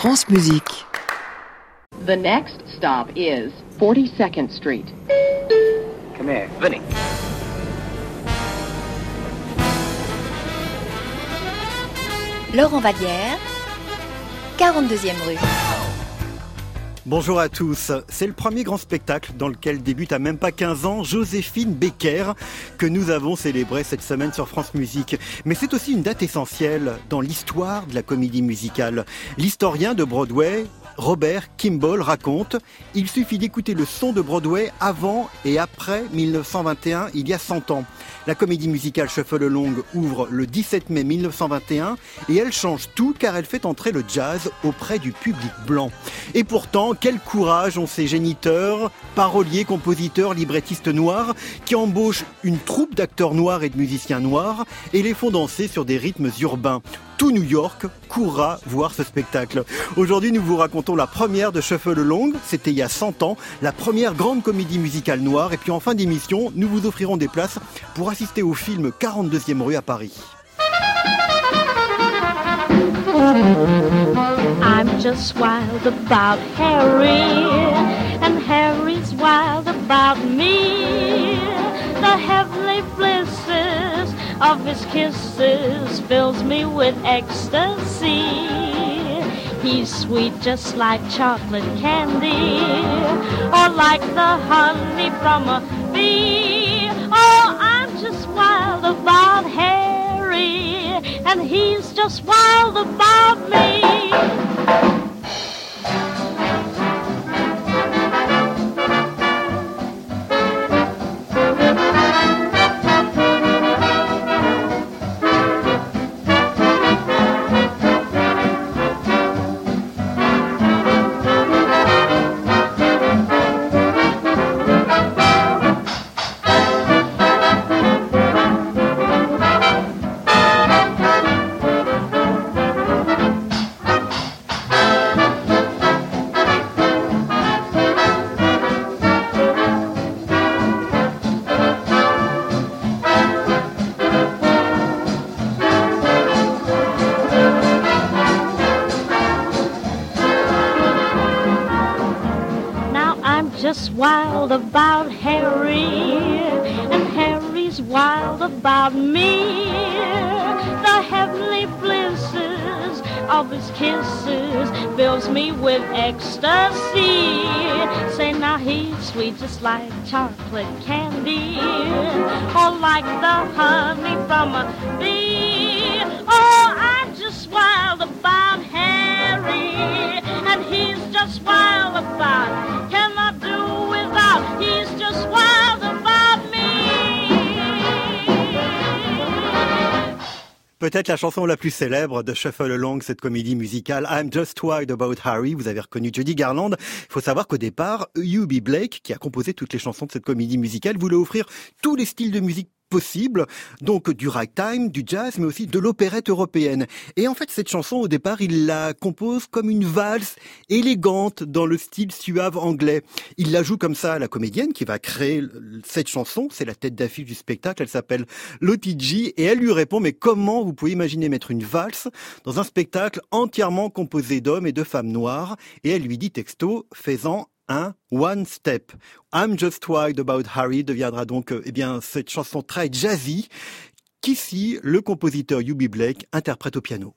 France Musique. The next stop is 42nd Street. Come here, Vinny. Laurent Vallière, 42e rue. Bonjour à tous, c'est le premier grand spectacle dans lequel débute à même pas 15 ans Joséphine Baker que nous avons célébré cette semaine sur France Musique. Mais c'est aussi une date essentielle dans l'histoire de la comédie musicale. L'historien de Broadway, Robert Kimball, raconte « Il suffit d'écouter le son de Broadway avant et après 1921, il y a 100 ans. La comédie musicale Shuffle Along ouvre le 17 mai 1921 et elle change tout car elle fait entrer le jazz auprès du public blanc. Et pourtant, quel courage ont ces géniteurs, paroliers, compositeurs, librettistes noirs qui embauchent une troupe d'acteurs noirs et de musiciens noirs et les font danser sur des rythmes urbains. Tout New York courra voir ce spectacle. Aujourd'hui, nous vous racontons la première de Shuffle Along, c'était il y a 100 ans, la première grande comédie musicale noire. Et puis en fin d'émission, nous vous offrirons des places pour assister au film 42e rue à Paris. I'm just wild about Harry, and Harry's wild about me. The heavenly blisses of his kisses fills me with ecstasy. He's sweet just like chocolate candy, or like the honey from a bee. Oh, I'm just wild about Harry, and he's just wild about me. Just wild about Harry, and Harry's wild about me. The heavenly blisses of his kisses fills me with ecstasy. Say now he's sweet just like chocolate candy, or like the honey from a bee. Oh, I'm just wild about Harry, and he's just wild about. Cannot do without. He's just wild about me. Peut-être la chanson la plus célèbre de Shuffle Along, cette comédie musicale I'm Just Wild About Harry. Vous avez reconnu Judy Garland. Il faut savoir qu'au départ, Eubie Blake, qui a composé toutes les chansons de cette comédie musicale, voulait offrir tous les styles de musique possible, donc du ragtime, du jazz, mais aussi de l'opérette européenne. Et en fait, cette chanson, au départ, il la compose comme une valse élégante dans le style suave anglais. Il la joue comme ça à la comédienne qui va créer cette chanson. C'est la tête d'affiche du spectacle. Elle s'appelle Lottie G. Et elle lui répond, mais comment vous pouvez imaginer mettre une valse dans un spectacle entièrement composé d'hommes et de femmes noires? Et elle lui dit texto, faisant un One Step. I'm Just Wild About Harry deviendra donc cette chanson très jazzy qu'ici le compositeur Eubie Blake interprète au piano.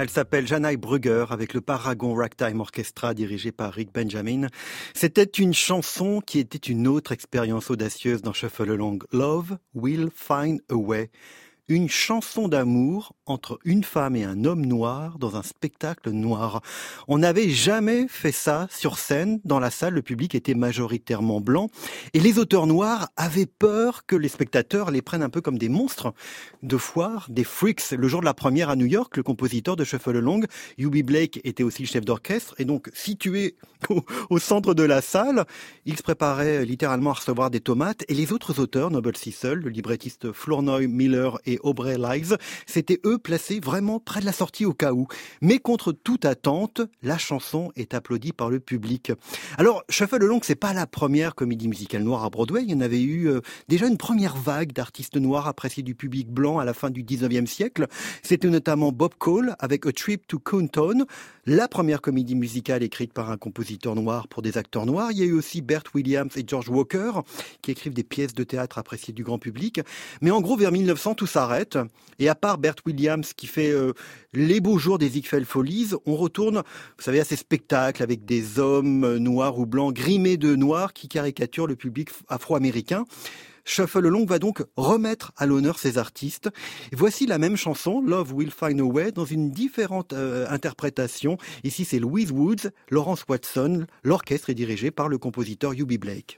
Elle s'appelle Janai Brugger avec le Paragon Ragtime Orchestra dirigé par Rick Benjamin. C'était une chanson qui était une autre expérience audacieuse dans Shuffle Along. Love Will Find a Way. Une chanson d'amour entre une femme et un homme noir dans un spectacle noir. On n'avait jamais fait ça sur scène. Dans la salle, le public était majoritairement blanc. Et les auteurs noirs avaient peur que les spectateurs les prennent un peu comme des monstres de foire, des freaks. Le jour de la première à New York, le compositeur de Shuffle Along, Eubie Blake, était aussi le chef d'orchestre. Et donc, situé au centre de la salle, il se préparait littéralement à recevoir des tomates. Et les autres auteurs, Noble Cecil, le librettiste Flournoy Miller et Aubrey Lives, c'était eux placés vraiment près de la sortie au cas où. Mais contre toute attente, la chanson est applaudie par le public. Alors, Shuffle Along, c'est pas la première comédie musicale noire à Broadway. Il y en avait eu déjà une première vague d'artistes noirs appréciés du public blanc à la fin du 19e siècle. C'était notamment Bob Cole avec A Trip to Compton, la première comédie musicale écrite par un compositeur noir pour des acteurs noirs. Il y a eu aussi Bert Williams et George Walker qui écrivent des pièces de théâtre appréciées du grand public. Mais en gros, vers 1900, tout s'arrête. Et à part Bert Williams qui fait les beaux jours des Ziegfeld Follies, on retourne, vous savez, à ces spectacles avec des hommes noirs ou blancs grimés de noir qui caricaturent le public afro-américain. Shuffle Along va donc remettre à l'honneur ces artistes. Et voici la même chanson, Love Will Find a Way, dans une différente interprétation. Ici, c'est Louise Woods, Lawrence Watson. L'orchestre est dirigé par le compositeur Eubie Blake.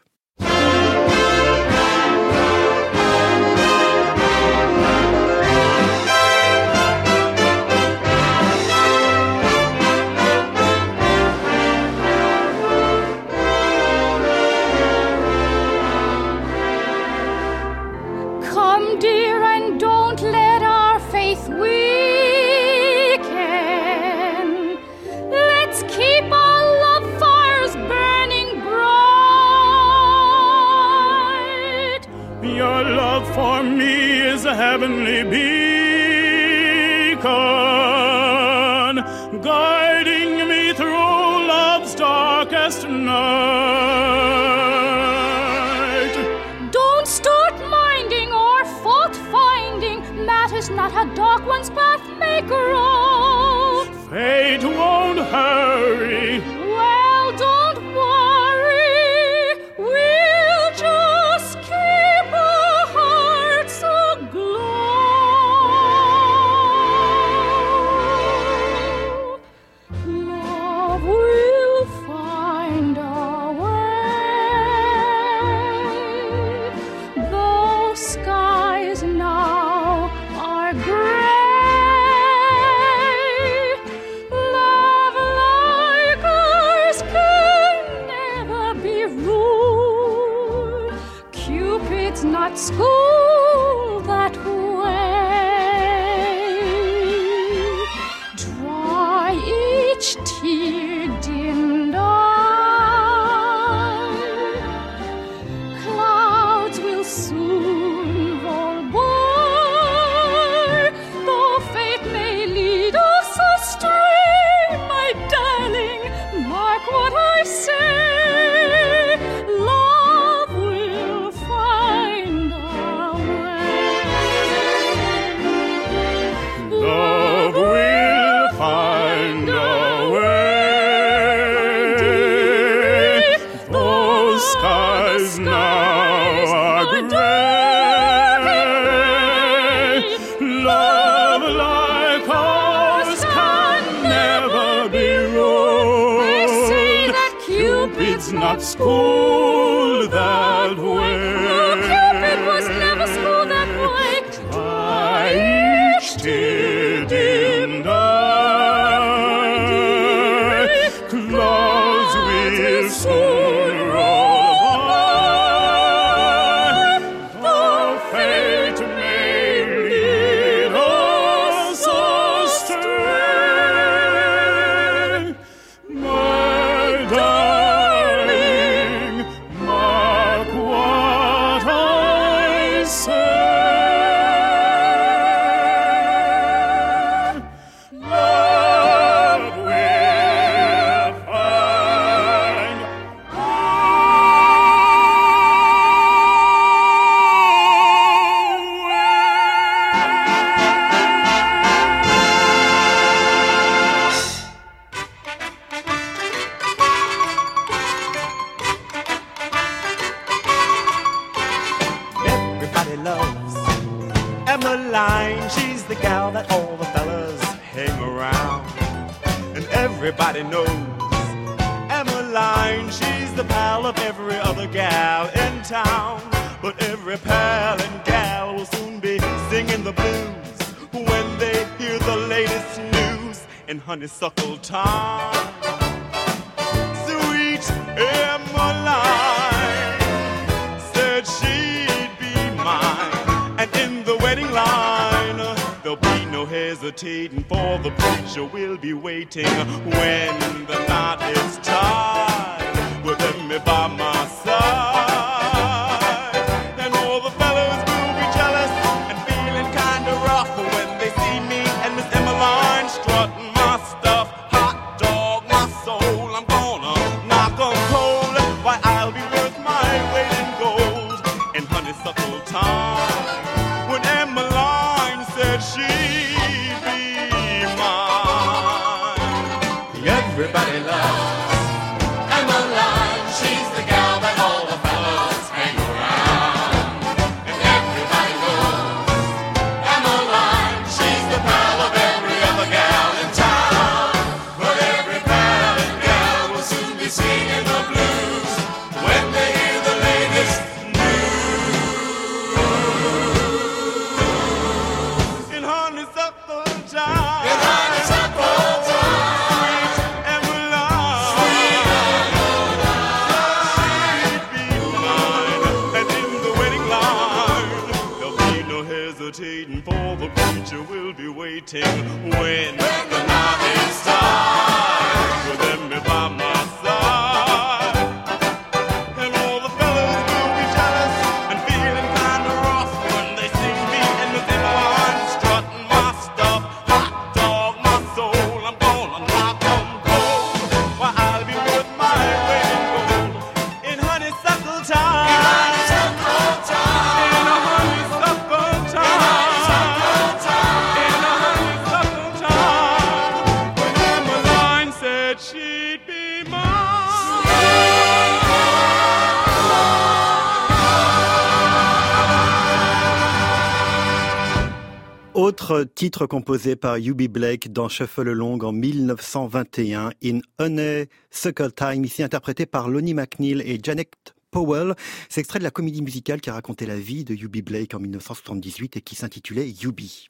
Come, dear, and don't let our faith weaken. Let's keep our love fires burning bright. Your love for me is a heavenly beacon, guiding me through love's darkest night. Don't start minding or fault finding. Matters not how dark one's path may grow. Fate won't hurry. Well, don't worry. We'll just keep our hearts aglow. Love will find a way. The skies now are gray. Love like ours can never be ruled. Cupid's not schooled that way. Dry each tear-dimmed eye. Clouds will soon roll by. Though fate may lead us astray, my darling, mark what I say. Love will find a way. Love will find a way. Those skies now are gray. Love like ours can never be They say ruled. that Cupid's not schooled that way. Cupid was never schooled that way. By each tear-dimmed eye, clouds will soon roll by. Though fate may lead us astray, my darling, mark what Emmeline, she's the gal that all the fellas hang around. And everybody knows Emmeline, she's the pal of every other gal in town. But every pal and gal will soon be singing the blues when they hear the latest news in Honeysuckle Town. Sweet Emmeline said she'd be mine, and in the wedding line there'll be no hesitating, for the preacher will be waiting when the knot is tied with me by my side. And all the fellas will be jealous and feeling kinda rough when they see me and Miss Emmeline strutting my stuff. Hot dog, my soul, I'm gonna knock 'em cold. Why, I'll be worth my weight in gold in Honeysuckle Time. When Emmeline said she'd be mine, everybody loves Emmeline. She's the gal that all the fellas hang around. And everybody knows Emmeline, she's the pal of every other gal in town. But every pal and gal will soon be singing the blues when they hear the latest news in Honeysuckle Time. In Honeysuckle Time. Sweet Emmeline, she'd be mine. And in the wedding line there'll be no hesitating, for the preacher will be waiting when the knot is tied with Emmy by my side. And all the fellas will be jealous and feeling kinda rough when they see me and Miss Emmeline strutting my stuff. Hot dog, my soul, I'm gonna knock 'em cold. Why, I'll be worth my weight in gold in Honeysuckle Time. In Honeysuckle Time. In a Honeysuckle Time. In a Honeysuckle Time. When Emmeline said she'd be mine. Autre titre composé par Eubie Blake dans Shuffle Along en 1921, In Honeysuckle Time, ici interprété par Lonnie McNeil et Janet Powell. C'est extrait de la comédie musicale qui a raconté la vie de Eubie Blake en 1978 et qui s'intitulait Eubie.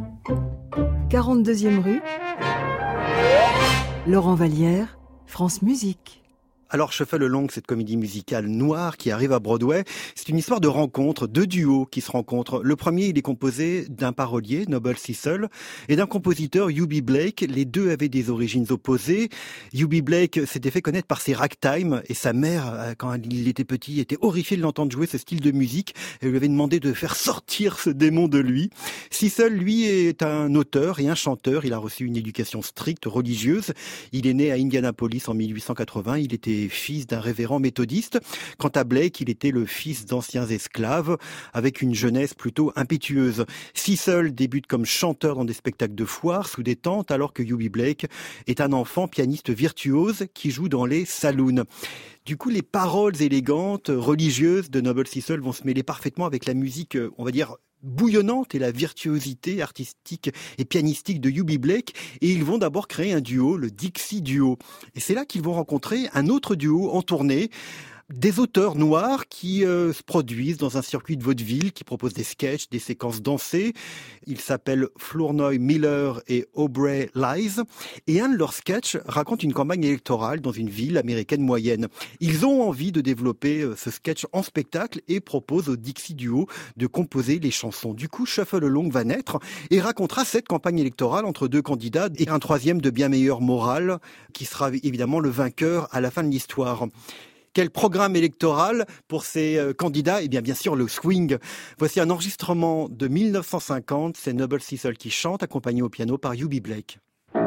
42e rue, Laurent Vallière, France Musique. Alors, Shuffle Along, cette comédie musicale noire qui arrive à Broadway, c'est une histoire de rencontre, deux duos qui se rencontrent. Le premier, il est composé d'un parolier, Noble Cecil, et d'un compositeur, Eubie Blake. Les deux avaient des origines opposées. Eubie Blake s'était fait connaître par ses ragtime, et sa mère, quand il était petit, était horrifiée de l'entendre jouer ce style de musique. Elle lui avait demandé de faire sortir ce démon de lui. Cecil, lui, est un auteur et un chanteur. Il a reçu une éducation stricte, religieuse. Il est né à Indianapolis en 1880. Il était fils d'un révérend méthodiste. Quant à Blake, il était le fils d'anciens esclaves, avec une jeunesse plutôt impétueuse. Cecil débute comme chanteur dans des spectacles de foire sous des tentes, alors que Eubie Blake est un enfant pianiste virtuose qui joue dans les saloons. Du coup, les paroles élégantes, religieuses de Noble Cecil vont se mêler parfaitement avec la musique, on va dire, bouillonnante et la virtuosité artistique et pianistique de Eubie Blake, et ils vont d'abord créer un duo, le Dixie Duo. Et c'est là qu'ils vont rencontrer un autre duo en tournée, des auteurs noirs qui se produisent dans un circuit de vaudeville, qui proposent des sketchs, des séquences dansées. Ils s'appellent Flournoy Miller et Aubrey Lies. Et un de leurs sketchs raconte une campagne électorale dans une ville américaine moyenne. Ils ont envie de développer ce sketch en spectacle et proposent au Dixie Duo de composer les chansons. Du coup, Shuffle Along va naître et racontera cette campagne électorale entre deux candidats et un troisième de bien meilleure morale qui sera évidemment le vainqueur à la fin de l'histoire. Quel programme électoral pour ces candidats? Eh bien sûr, le swing. Voici un enregistrement de 1950. C'est Noble Cecil qui chante, accompagné au piano par Eubie Blake.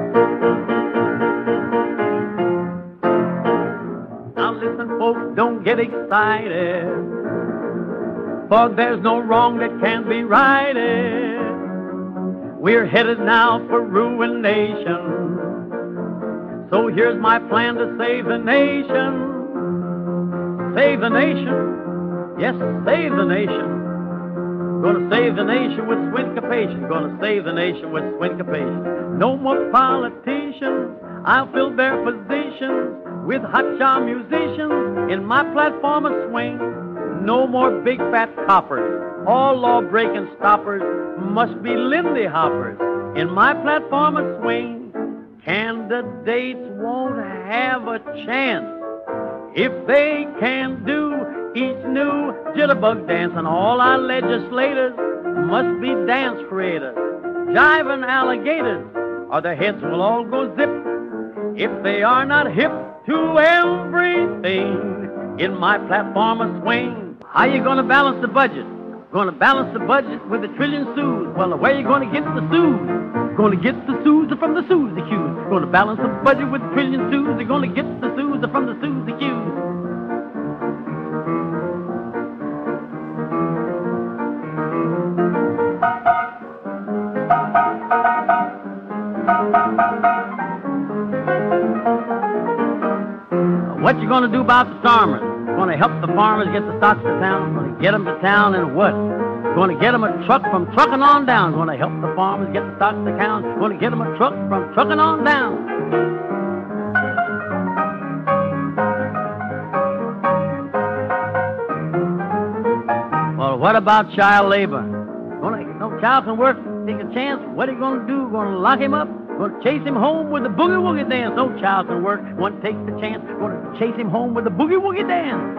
Now listen, folks, don't get excited, for there's no wrong that can't be righted. We're headed now for ruination, so here's my plan to save the nation. Save the nation, yes, save the nation. Gonna save the nation with swinkapation. Gonna save the nation with swinkapation. No more politicians. I'll fill their positions with hotshot musicians in my platform of swing. No more big fat coppers. All law-breaking stoppers must be Lindy Hoppers in my platform of swing. Candidates won't have a chance if they can do each new jitterbug dance, and all our legislators must be dance creators, jiving alligators, or their heads will all go zip if they are not hip to everything in my platform of swing. How you gonna balance the budget? Gonna balance the budget with $1 trillion sues. Well, where you gonna get the sues? Gonna get the sues from the sues accused. Gonna balance the budget with $1 trillion sues. They're gonna get the sues from the sues accused. What you gonna do about the farmers? Gonna help the farmers get the stocks to town. Gonna get them to town and what? Gonna get them a truck from trucking on down. Gonna help the farmers get the stocks to town. Gonna get them a truck from trucking on down. Well, what about child labor? No child can work, take a chance. What are you gonna do? Gonna lock him up? Gonna chase him home with the boogie-woogie dance. No child can work, one takes the chance. Gonna chase him home with the boogie-woogie dance.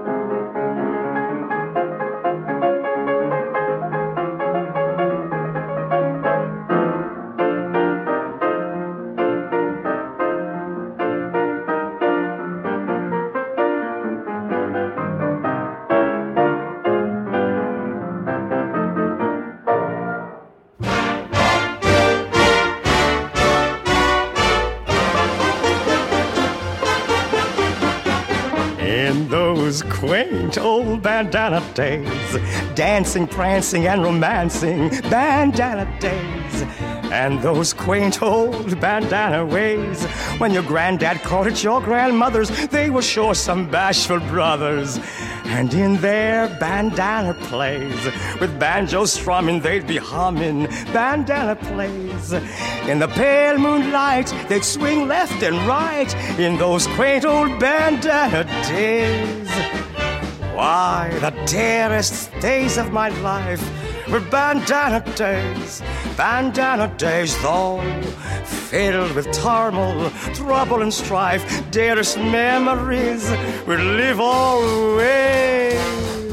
Quaint old bandana days, dancing, prancing, and romancing bandana days. And those quaint old bandana ways, when your granddad courted your grandmothers, they were sure some bashful brothers. And in their bandana plays, with banjo strumming, they'd be humming bandana plays. In the pale moonlight, they'd swing left and right in those quaint old bandana days. Why, the dearest days of my life were bandana days, though filled with turmoil, trouble, and strife. Dearest memories will live always.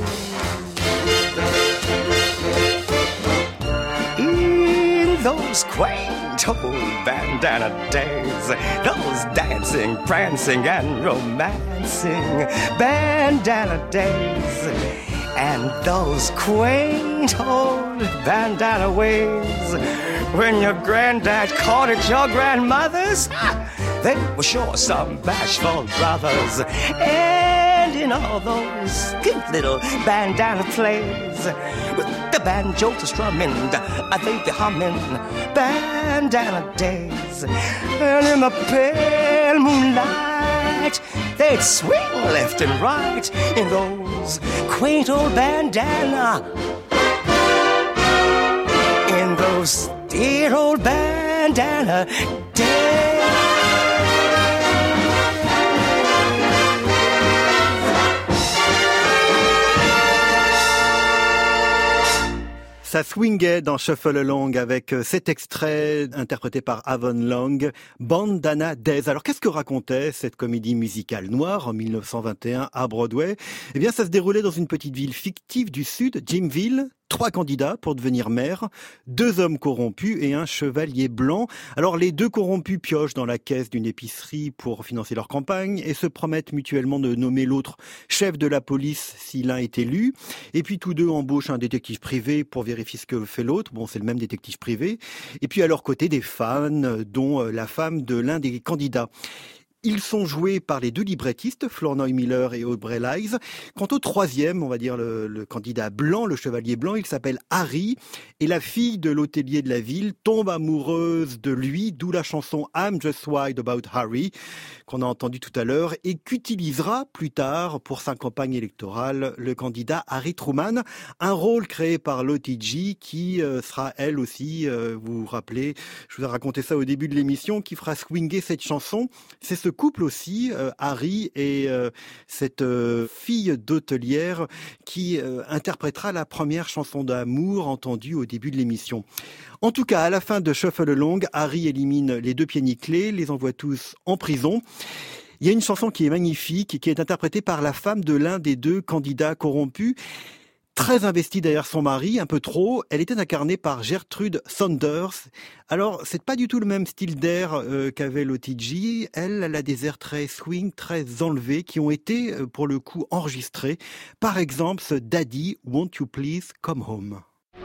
In those quaint old bandana days, those dancing, prancing, and romancing bandana days, and those quaint old bandana ways, when your granddad courted your grandmothers, they were sure some bashful brothers. And in all those cute little bandana plays, with the banjo to strumming, they'd be humming bandana days. And in the pale moonlight, they'd swing left and right in those quaint old bandana, in those dear old bandana days. Ça swingait dans Shuffle Along avec cet extrait interprété par Avon Long, Bandana Days. Alors qu'est-ce que racontait cette comédie musicale noire en 1921 à Broadway? Eh bien ça se déroulait dans une petite ville fictive du sud, Jimville. 3 candidats pour devenir maire, 2 hommes corrompus et un chevalier blanc. Alors les 2 corrompus piochent dans la caisse d'une épicerie pour financer leur campagne et se promettent mutuellement de nommer l'autre chef de la police si l'un est élu. Et puis tous 2 embauchent un détective privé pour vérifier ce que fait l'autre. Bon, c'est le même détective privé. Et puis à leur côté des fans, dont la femme de l'un des candidats. Ils sont joués par les deux librettistes, Flournoy Miller et Aubrey Lyes. Quant au troisième, on va dire le candidat blanc, le chevalier blanc, il s'appelle Harry. Et la fille de l'hôtelier de la ville tombe amoureuse de lui, d'où la chanson I'm Just Wild About Harry, qu'on a entendue tout à l'heure, et qu'utilisera plus tard pour sa campagne électorale le candidat Harry Truman. Un rôle créé par Lottie G qui sera elle aussi, vous vous rappelez, je vous ai raconté ça au début de l'émission, qui fera swinguer cette chanson. C'est ce couple aussi, Harry et cette fille d'hôtelière qui interprétera la première chanson d'amour entendue au début de l'émission. En tout cas, à la fin de Shuffle Along, Harry élimine les deux pieds nickelés, les envoie tous en prison. Il y a une chanson qui est magnifique et qui est interprétée par la femme de l'un des deux candidats corrompus. Très investie derrière son mari, un peu trop, elle était incarnée par Gertrude Saunders. Alors, c'est pas du tout le même style d'air qu'avait Lottie G. Elle a des airs très swing, très enlevés, qui ont été, pour le coup, enregistrés. Par exemple, ce Daddy, Won't You Please Come Home.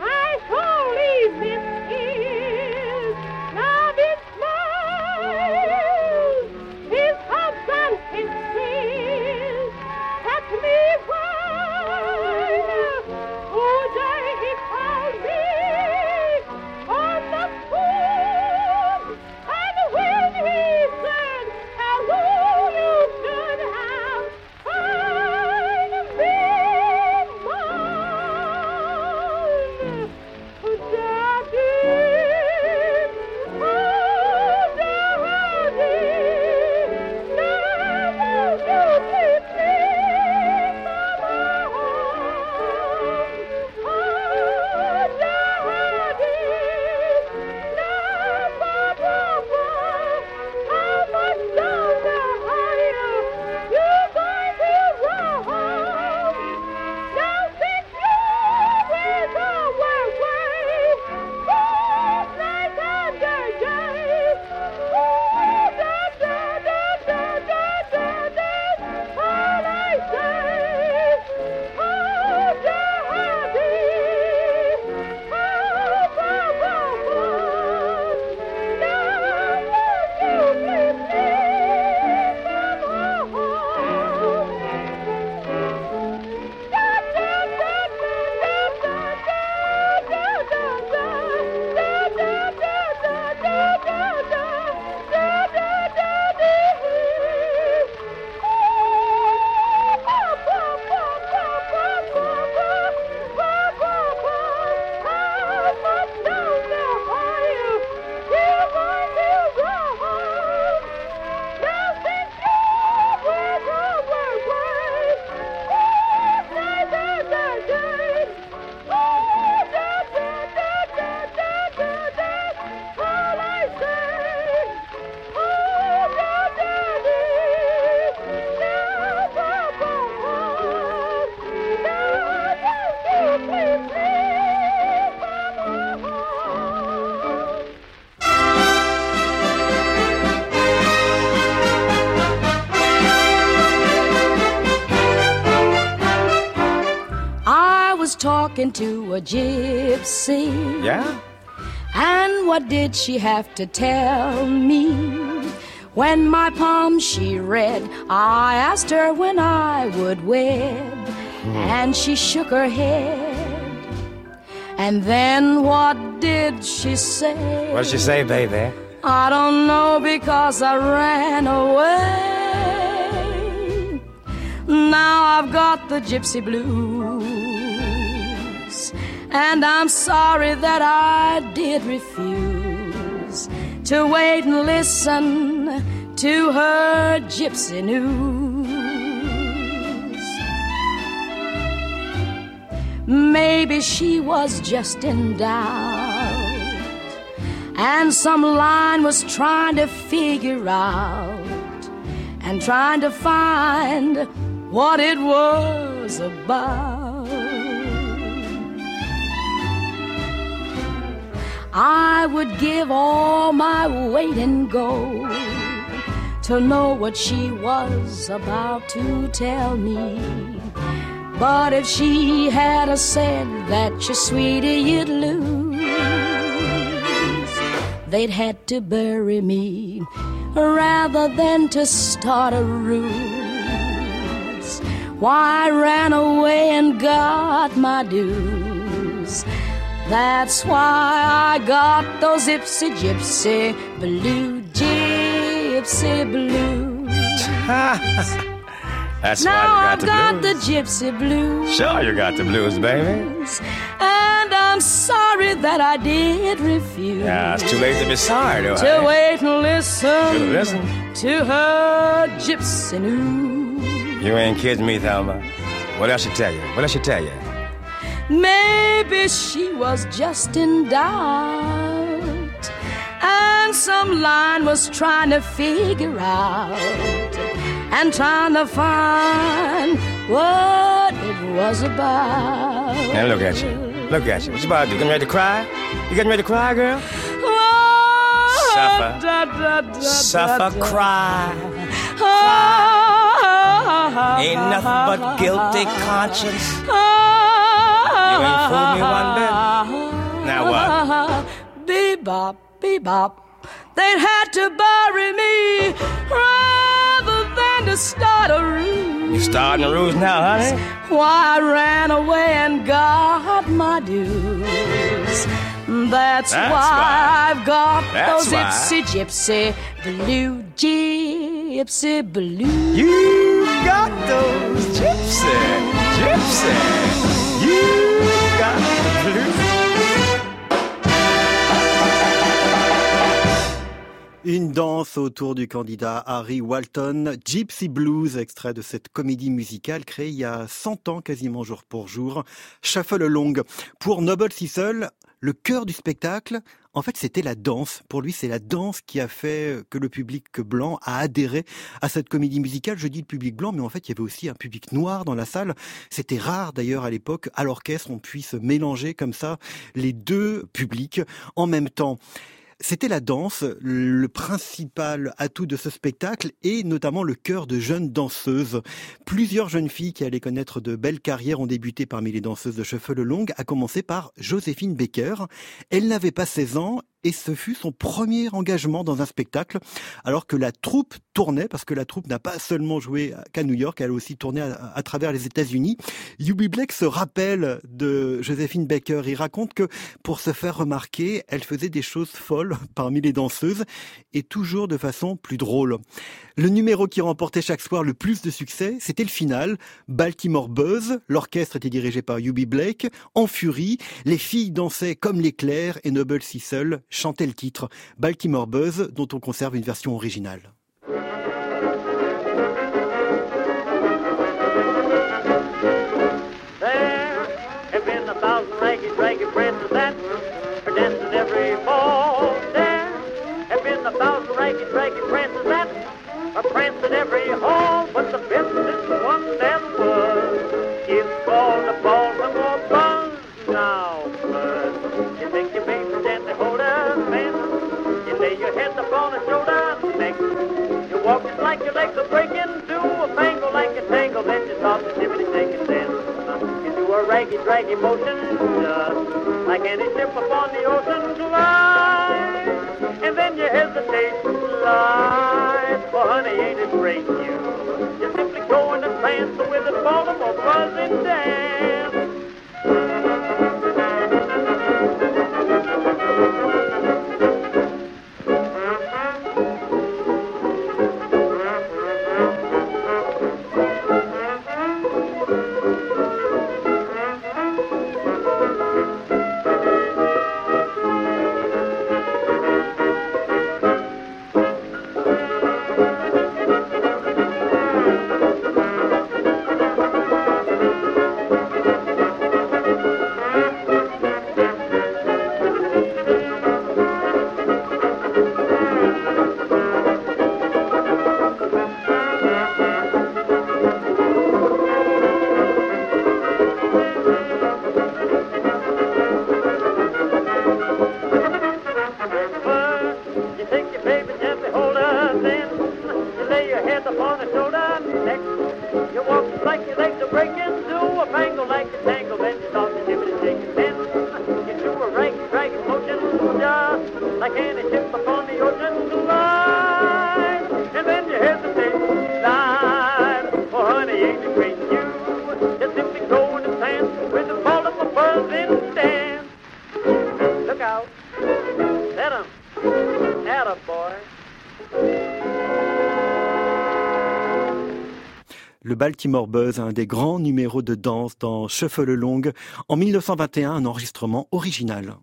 Talking to a gypsy. Yeah? And what did she have to tell me? When my palm she read, I asked her when I would wed. And she shook her head. And then what did she say? What'd she say, baby? I don't know because I ran away. Now I've got the gypsy blues. And I'm sorry that I did refuse to wait and listen to her gypsy news. Maybe she was just in doubt, and some line was trying to figure out, and trying to find what it was about. I would give all my weight in gold to know what she was about to tell me. But if she had a said that you're sweeter you'd lose, they'd had to bury me. rather than to start a ruse. Why, I ran away and got my dues. That's why I got those gypsy blue, gypsy blues. That's now why you I've got the gypsy blues. Sure, you got the blues, baby. And I'm sorry that I did refuse. Yeah, it's too late to be sorry, though. To wait and listen, listen to her gypsy news. You ain't kidding me, Thelma. What else she tell you? What else she tell you? Maybe she was just in doubt, and some line was trying to figure out, and trying to find what it was about. Now look at you. Look at you. What you about to do? Getting ready to cry? You getting ready to cry, girl? Suffer. Suffer, cry. Ain't nothing but guilty conscience. You ain't fooled me one bit. Now what? Bebop, bebop. They'd had to bury me rather than to start a ruse. You starting a ruse now, honey? Why, I ran away and got my dues. That's why I've got those gypsy blue, gypsy blue. You got those gypsy. You got the blues. Une danse autour du candidat Harry Walton, Gypsy Blues, extrait de cette comédie musicale créée il y a 100 ans quasiment jour pour jour, Shuffle Along. Pour Noble Sissle, le cœur du spectacle, en fait, c'était la danse. Pour lui, c'est la danse qui a fait que le public blanc a adhéré à cette comédie musicale. Je dis le public blanc, mais en fait, il y avait aussi un public noir dans la salle. C'était rare, d'ailleurs, à l'époque, à l'orchestre, on puisse mélanger comme ça les deux publics en même temps. C'était la danse, le principal atout de ce spectacle et notamment le cœur de jeunes danseuses. Plusieurs jeunes filles qui allaient connaître de belles carrières ont débuté parmi les danseuses de Shuffle Along, à commencer par Joséphine Baker. Elle n'avait pas 16 ans et ce fut son premier engagement dans un spectacle alors que la troupe tournait, parce que la troupe n'a pas seulement joué qu'à New York, elle a aussi tourné à travers les États-Unis. Eubie Blake se rappelle de Joséphine Baker. Il raconte que pour se faire remarquer, elle faisait des choses folles parmi les danseuses et toujours de façon plus drôle. Le numéro qui remportait chaque soir le plus de succès, c'était le final, Baltimore Buzz. L'orchestre était dirigé par Eubie Blake. En furie, les filles dansaient comme l'éclair et Noble Sissle chantait le titre Baltimore Buzz, dont on conserve une version originale. There have been 1,000 raggy princes that are dancing every fall. There have been 1,000 raggy princes that are prancing every hall. But the best is the one that was. It's called the Baltimore Buzz. Now, Buzz, you think you made some gently hold her hand. You lay your head upon her shoulder next. You walk just like your legs are breaking. Do a fangle like a tangle. Then you stop the jibbity shake and dance. You do a raggy motion, like any ship upon the ocean glide. And then you hesitate, slide. Oh, honey, ain't it great, you? You simply go in and prance with the Baltimore Buzz and dance. Like any ship upon the ocean line. Baltimore Buzz, un des grands numéros de danse dans Shuffle Along, en 1921, un enregistrement original.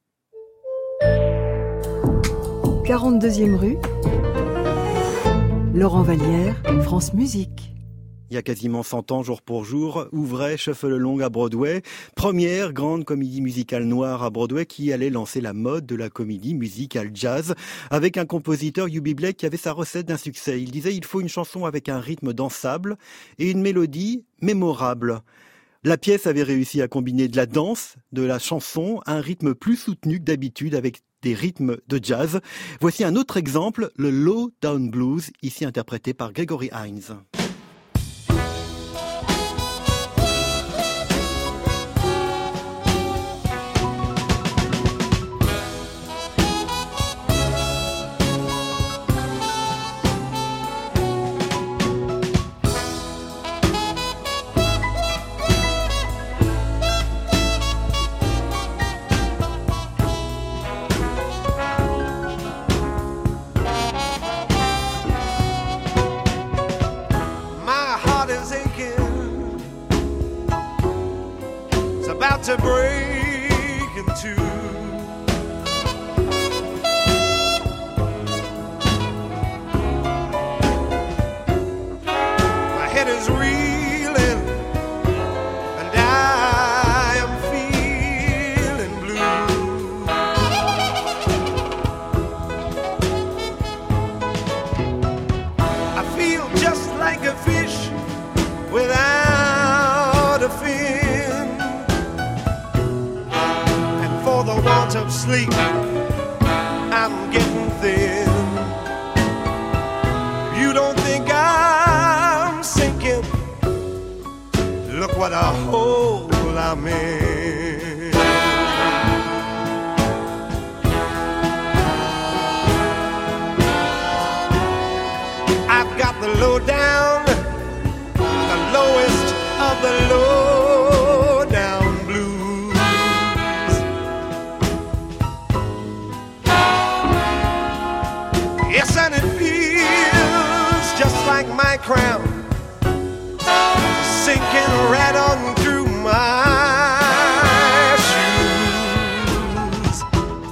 42e rue, Laurent Vallière, France Musique. Il y a quasiment 100 ans, jour pour jour, ouvrait Shuffle Along à Broadway, première grande comédie musicale noire à Broadway qui allait lancer la mode de la comédie musicale jazz, avec un compositeur, Eubie Blake, qui avait sa recette d'un succès. Il disait: il faut une chanson avec un rythme dansable et une mélodie mémorable. La pièce avait réussi à combiner de la danse, de la chanson, un rythme plus soutenu que d'habitude avec des rythmes de jazz. Voici un autre exemple, le Low Down Blues, ici interprété par Gregory Hines. To break in two. My head is reeling and I am feeling blue. I feel just like a fish without a fin. The want of sleep, I'm getting thin. You don't think I'm sinking? Look what a hole I'm in. I've got the low down, the lowest of the low down. Yes, and it feels just like my crown sinking right on through my shoes.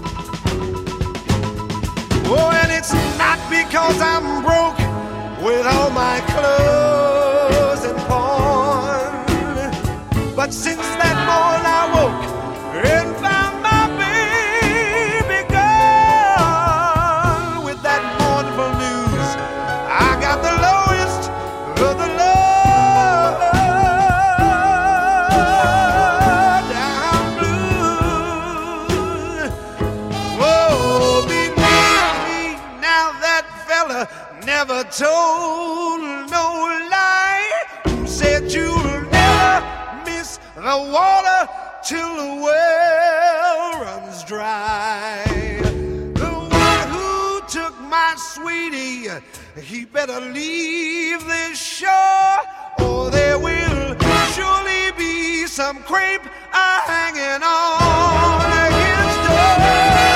Oh, and it's not because I'm broke with all my clothes and pawn, but since that morn I woke and found my never told no lie. Who said you'll never miss the water till the well runs dry? The one who took my sweetie, he better leave this shore, or there will surely be some crepe hanging on his door.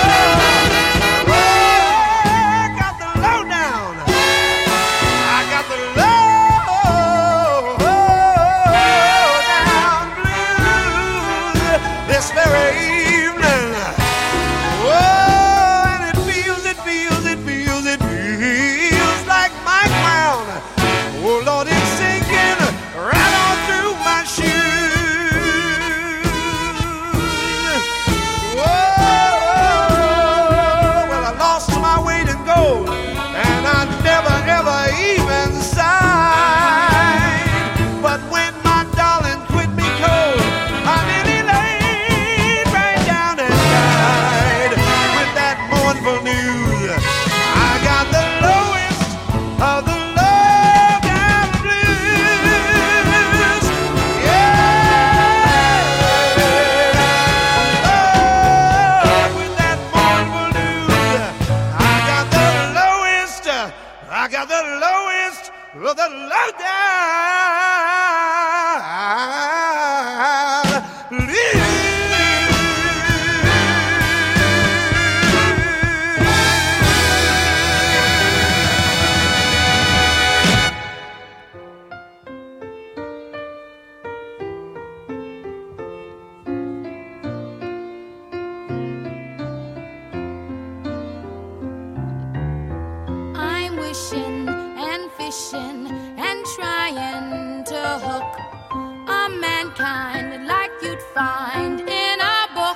kind like you'd find in a book.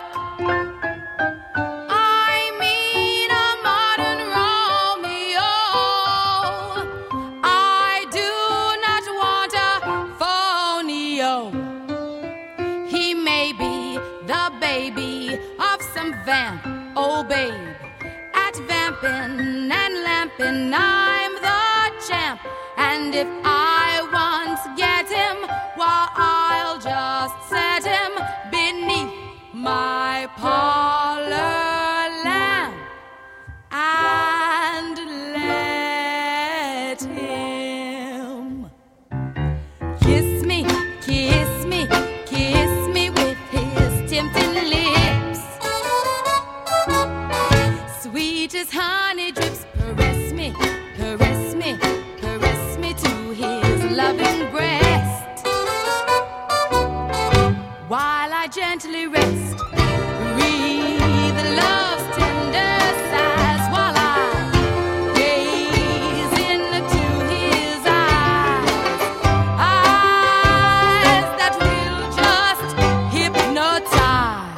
I mean a modern Romeo. I do not want a phoneo. He may be the baby of some vamp, oh babe. At vampin' and lampin', I'm the champ. And if I once get him, well, I'll just set him beneath my parlor lamp and let him kiss me, kiss me, kiss me with his tempting lips. Sweet as honey drips, caress me, caress me, caress me to his loving breast, while I gently rest, breathe love's tender sighs, while I gaze into his eyes, eyes that will just hypnotize.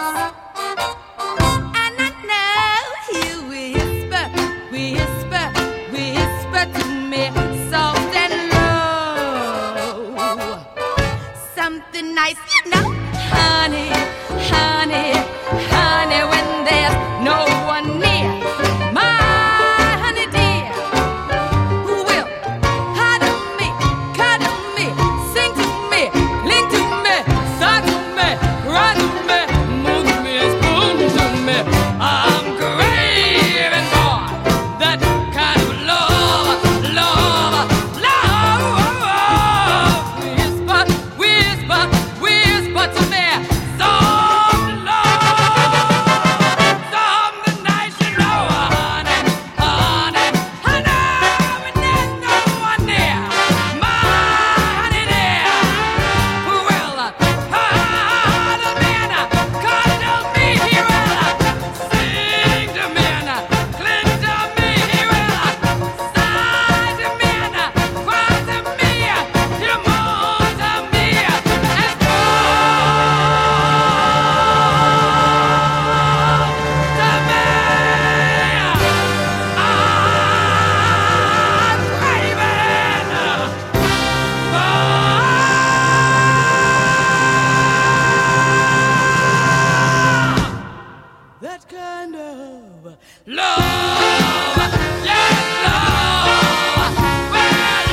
And I know he'll whisper, whisper, whisper to me soft and low, something nice, you know, honey, honey, honey, when there's no one near. My honey dear, who will cuddle me, sing to me, cling to me, sigh to me, cry to me, move to me, spoon to me. I'm craving for that kind of love, love, love. Whisper, whisper, whisper to me, soft love, something nice, you know, honey, honey, honey, when there's no one near. My honey dear, who will cuddle me and cuddle me, he will sing to me and cling to me, he will sigh to me and cry to me, he'll moan to me and that kind of love, yes, love, well,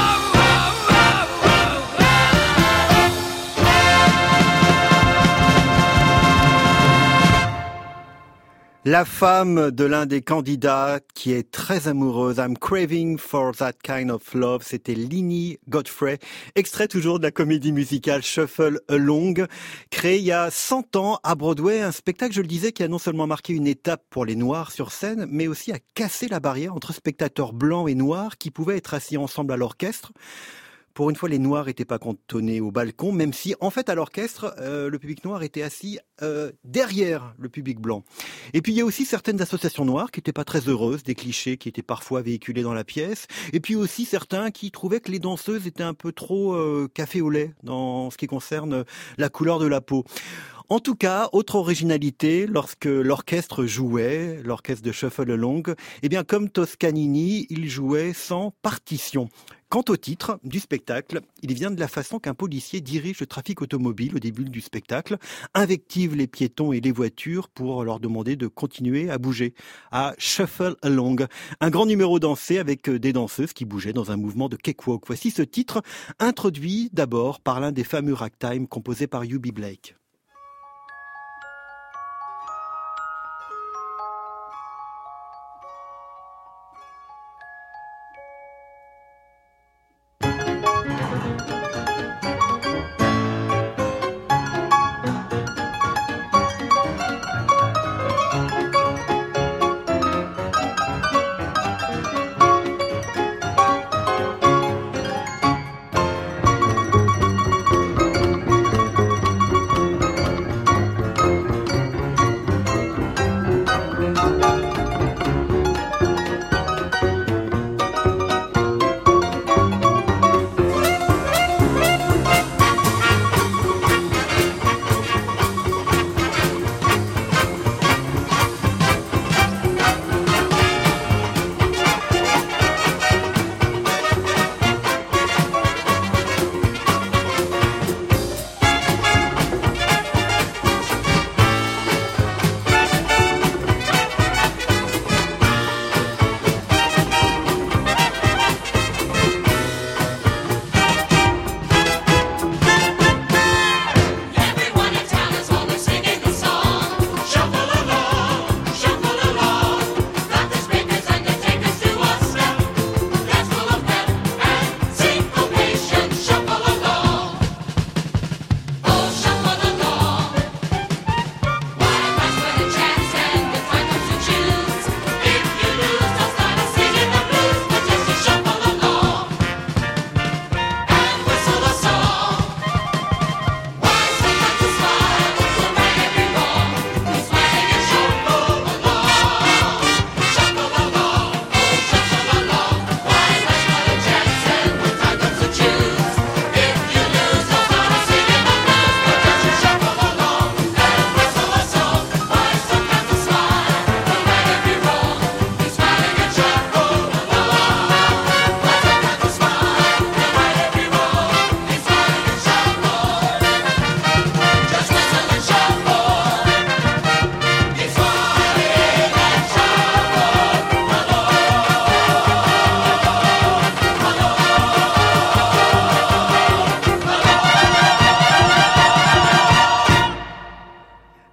La femme de l'un des candidats qui est très amoureuse, I'm craving for that kind of love, c'était Linnie Godfrey, extrait toujours de la comédie musicale Shuffle Along, créé il y a 100 ans à Broadway, un spectacle, je le disais, qui a non seulement marqué une étape pour les Noirs sur scène, mais aussi a cassé la barrière entre spectateurs blancs et noirs qui pouvaient être assis ensemble à l'orchestre. Pour une fois, les Noirs n'étaient pas cantonnés au balcon, même si, en fait, à l'orchestre, le public noir était assis derrière le public blanc. Et puis, il y a aussi certaines associations noires qui n'étaient pas très heureuses des clichés qui étaient parfois véhiculés dans la pièce. Et puis aussi certains qui trouvaient que les danseuses étaient un peu trop café au lait dans ce qui concerne la couleur de la peau. En tout cas, autre originalité, lorsque l'orchestre jouait, l'orchestre de Shuffle Along, eh bien, comme Toscanini, il jouait sans partition. Quant au titre du spectacle, il vient de la façon qu'un policier dirige le trafic automobile au début du spectacle, invective les piétons et les voitures pour leur demander de continuer à bouger, à Shuffle Along. Un grand numéro dansé avec des danseuses qui bougeaient dans un mouvement de cakewalk. Voici ce titre, introduit d'abord par l'un des fameux ragtime composés par Eubie Blake.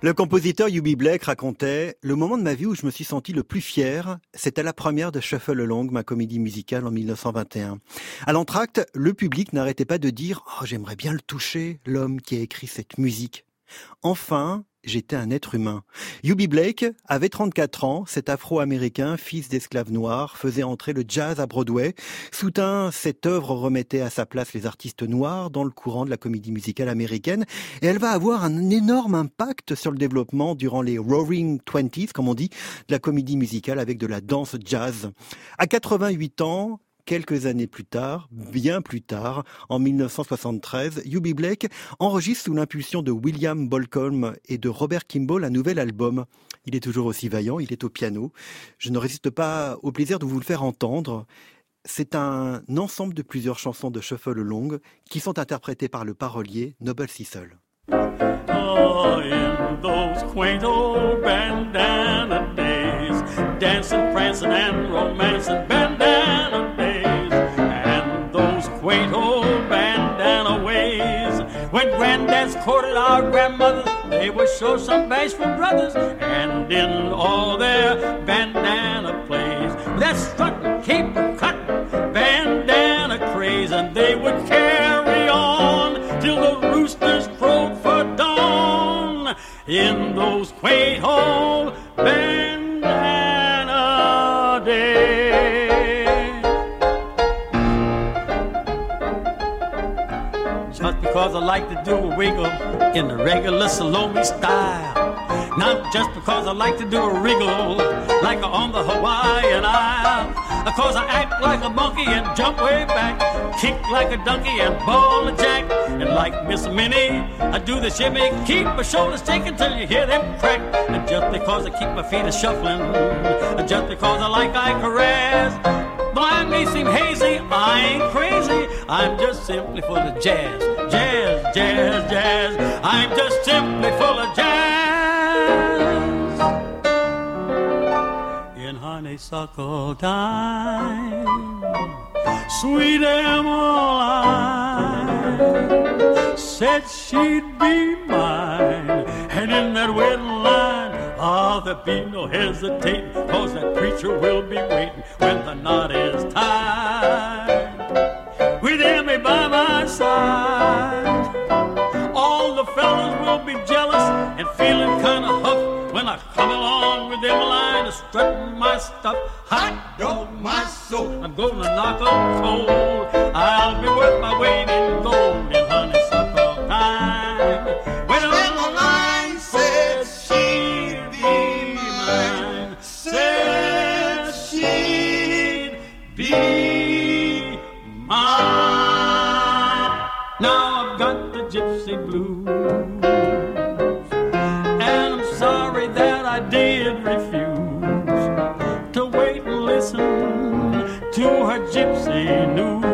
Le compositeur Eubie Blake racontait « Le moment de ma vie où je me suis senti le plus fier, c'était la première de Shuffle Along, ma comédie musicale en 1921. À l'entracte, le public n'arrêtait pas de dire « Oh, j'aimerais bien le toucher, l'homme qui a écrit cette musique. » Enfin, j'étais un être humain. Eubie Blake avait 34 ans, cet Afro-Américain, fils d'esclaves noirs, faisait entrer le jazz à Broadway. Soudain, cette œuvre remettait à sa place les artistes noirs dans le courant de la comédie musicale américaine et elle va avoir un énorme impact sur le développement durant les Roaring Twenties, comme on dit, de la comédie musicale avec de la danse jazz. À 88 ans, quelques années plus tard, bien plus tard, en 1973, Eubie Blake enregistre sous l'impulsion de William Bolcom et de Robert Kimball un nouvel album. Il est toujours aussi vaillant, il est au piano. Je ne résiste pas au plaisir de vous le faire entendre. C'est un ensemble de plusieurs chansons de Shuffle Along qui sont interprétées par le parolier Noble Sissle. Oh, in those quaint old bandana days, dancing, prancing, and romancing bandana days, and those quaint old bandana ways. When granddads courted our grandmothers, they would show some bashful brothers, and in all their bandana plays, that strutting, caper, cutting, bandana craze, and they would carry on till the roosters crowed for dawn in those quaint old bandana days. Just because I like to do a wiggle in the regular Salome style, not just because I like to do a wriggle like on the Hawaiian Isle. Cause I act like a monkey and jump way back, kick like a donkey and ball a jack. And like Miss Minnie, I do the shimmy, keep my shoulders shaking till you hear them crack. And just because I keep my feet a shuffling, and just because I caress, blind may seem hazy, I ain't crazy, I'm just simply full of jazz, jazz, jazz, jazz. I'm just simply full of jazz. In honeysuckle time, sweet Emmeline said she'd be mine, and in that wedding line, there'll be no hesitating, cause that preacher will be waiting when the knot is tied. With Emmy by my side, all the fellas will be jealous and feeling kind of huffed when I come along with Emmeline, strutting my stuff. Hot dog, my soul, I'm gonna knock 'em cold. I'll be worth my weight in gold in honeysuckle time. When Emmeline said she'd be mine, said she'd be mine. Now I've got the gypsy blues, and I'm sorry that I did refuse to wait and listen to her gypsy news.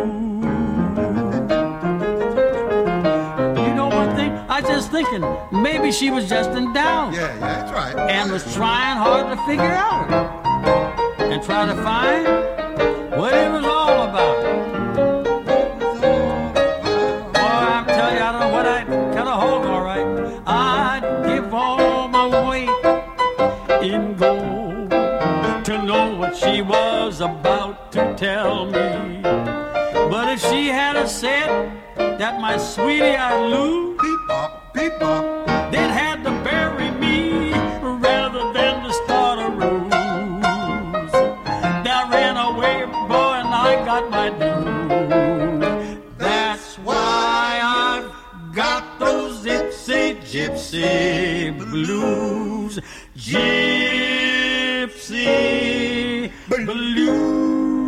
You know one thing? I just thinking maybe she was just in doubt. Yeah, that's right. And was trying hard to figure out and try to find what it was all about. Boy, I'm telling you, I don't know what I'd kind of hold, all right. I'd give all my weight in gold to know what she was about to tell me. But if she had said that my sweetie I'd lose, then had to bury me rather than to start a ruse. That ran away, boy, and I got my dues. That's why I've got those gypsy blues. Gypsy blues.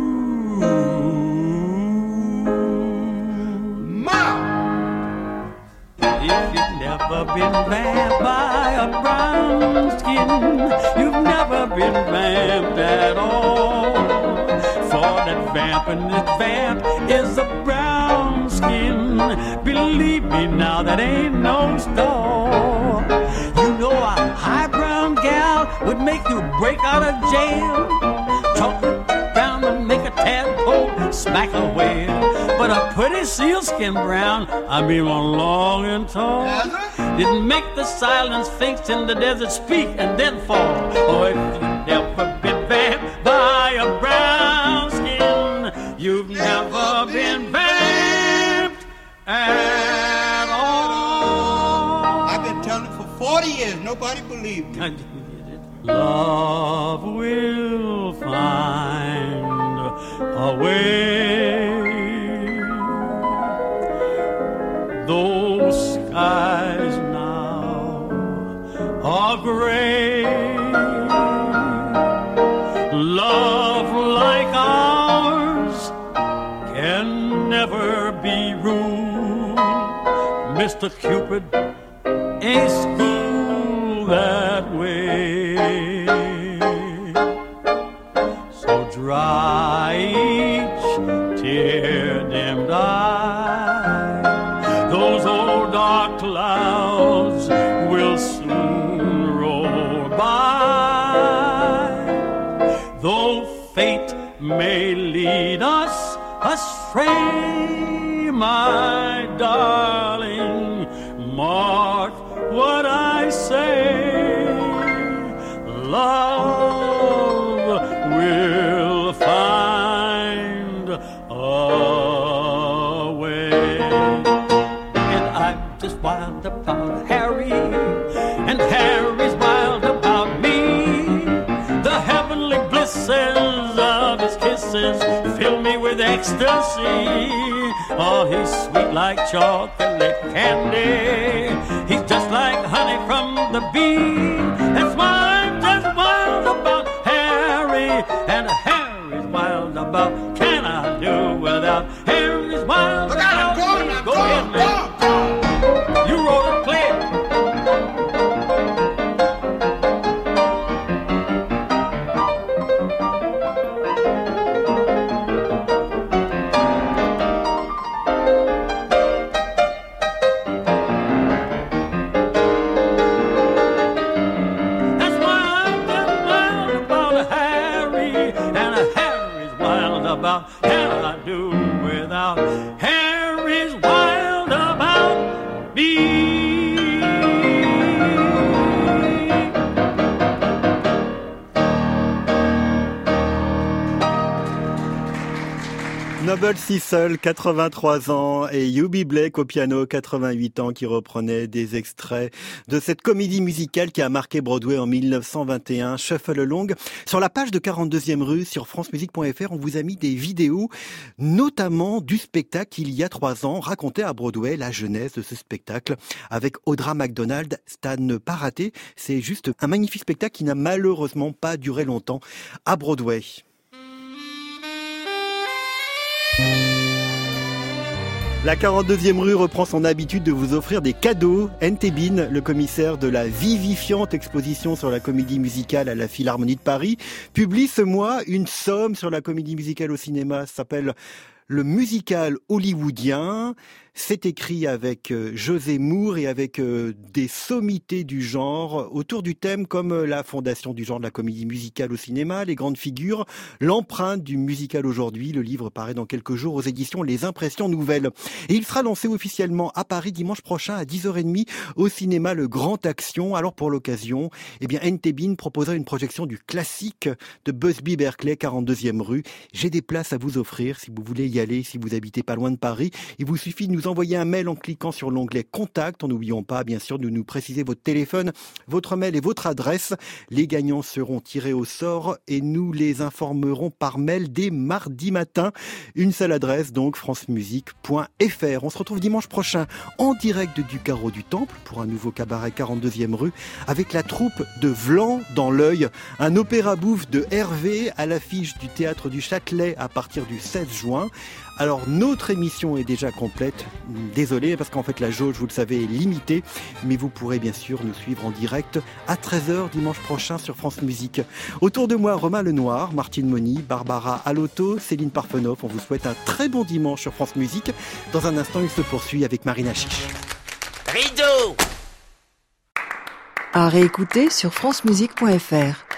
If you've never been vamped by a brown skin, you've never been vamped at all. For that vamp and that vamp is a brown skin. Believe me now, that ain't no store. You know a high brown gal would make you break out of jail. Chocolate brown would make a tadpole smack a whale. But with a pretty sealskin brown. I mean one long and tall. Didn't make the silent sphinx in the desert speak and then fall. Oh, if you've never been vamped by a brown skin, you've never been vamped at all. I've been telling it for 40 years. Nobody believed me. Love will find a way. Those skies now are gray. Love like ours can never be ruled. Mr. Cupid ain't schooled that way. So dry each tear-dimmed eye. Those old dark clouds will soon roll by. Though fate may lead us astray, my darling, mark what I say. Love will find a way. And I'm just wild about Harry, and Harry's wild about me. The heavenly blisses of his kisses fill me with ecstasy. Oh, he's sweet like chocolate candy. He's just like honey from the bee. That's why I'm just wild about Harry, and Harry's wild about. Can I do without Harry's wild about me? Go ahead, man. You wrote it clear. About can I do without Harry's wild about me? Noble Sissle, 83 ans, et Eubie Blake au piano, 88 ans, qui reprenait des extraits de cette comédie musicale qui a marqué Broadway en 1921, Shuffle Along. Sur la page de 42e rue, sur francemusique.fr, on vous a mis des vidéos, notamment du spectacle il y a 3 ans, raconté à Broadway, la genèse de ce spectacle, avec Audra McDonald, Stan Paraté. C'est juste un magnifique spectacle qui n'a malheureusement pas duré longtemps à Broadway. La 42e rue reprend son habitude de vous offrir des cadeaux. N.T. Bean, le commissaire de la vivifiante exposition sur la comédie musicale à la Philharmonie de Paris, publie ce mois une somme sur la comédie musicale au cinéma. Ça s'appelle le musical hollywoodien. C'est écrit avec José Moore et avec des sommités du genre autour du thème comme la fondation du genre de la comédie musicale au cinéma, les grandes figures, l'empreinte du musical aujourd'hui. Le livre paraît dans quelques jours aux éditions Les Impressions Nouvelles. Et il sera lancé officiellement à Paris dimanche prochain à 10h30 au cinéma Le Grand Action. Alors pour l'occasion, N.T. Bean proposera une projection du classique de Busby Berkeley, 42e rue. J'ai des places à vous offrir si vous voulez y aller, si vous habitez pas loin de Paris. Il vous suffit de nous envoyer un mail en cliquant sur l'onglet Contact, en n'oubliant pas bien sûr de nous préciser votre téléphone, votre mail et votre adresse. Les gagnants seront tirés au sort et nous les informerons par mail dès mardi matin. Une seule adresse donc, francemusique.fr. On se retrouve dimanche prochain en direct du Carreau du Temple pour un nouveau cabaret 42e rue avec la troupe de Vlan dans l'œil, un opéra bouffe de Hervé à l'affiche du Théâtre du Châtelet à partir du 16 juin. Alors notre émission est déjà complète, désolé parce qu'en fait la jauge, vous le savez, est limitée, mais vous pourrez bien sûr nous suivre en direct à 13h dimanche prochain sur France Musique. Autour de moi, Romain Lenoir, Martine Moni, Barbara Alotto, Céline Parfenoff. On vous souhaite un très bon dimanche sur France Musique. Dans un instant, il se poursuit avec Marina Chiche. Rideau À réécouter sur francemusique.fr.